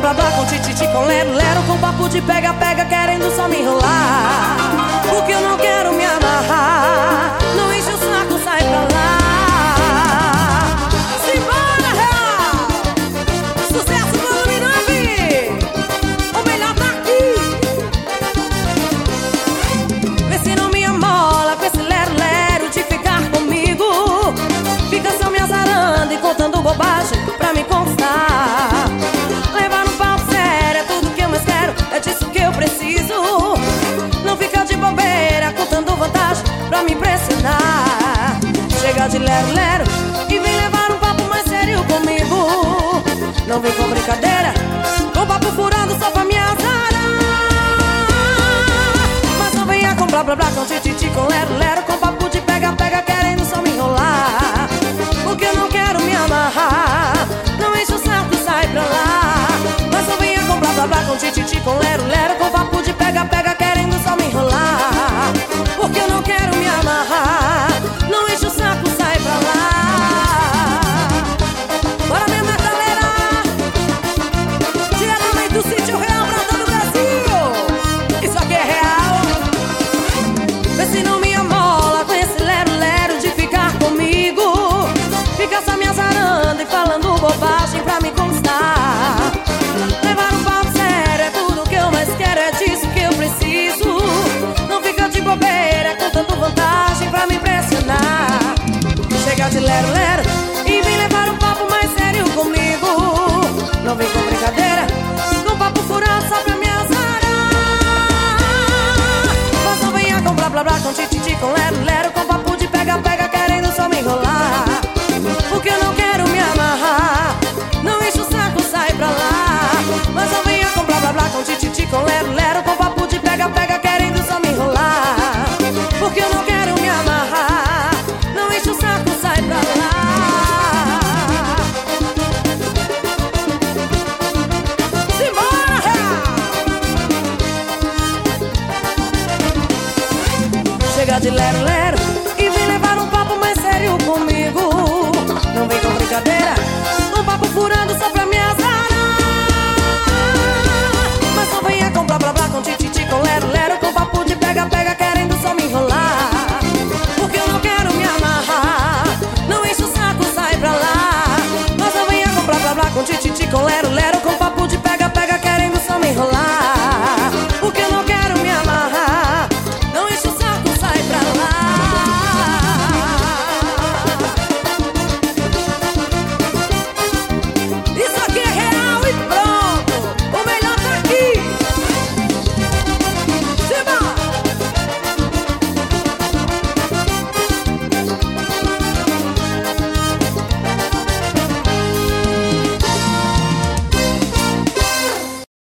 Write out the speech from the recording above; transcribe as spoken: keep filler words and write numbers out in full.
blá blá com tititi, com lero lero, com papo de pega pega, querendo só me enrolar. Porque eu não quero me amarrar. Não enche o saco, sai pra lá. Simbora, real! Sucesso do Luminove! O melhor tá aqui. Vê se não me amola com esse lero lero de ficar comigo. Fica só me azarando e contando bobagem pra me conquistar. Levar no pau sério é tudo que eu mais quero, é disso que eu preciso. Não fica de bobeira contando vantagem pra me impressionar. Chega de lero lero e vem levar um papo mais sério comigo. Não vem com brincadeira, com papo furado só pra me azarar. Mas não venha com blá blá blá, com tititi, com lero lero, com papo de pega pega, querendo só me enrolar. Porque eu não quero me amarrar. Não enche o saco e sai pra lá. Mas não venha com blá blá blá, com tititi, com lero lero,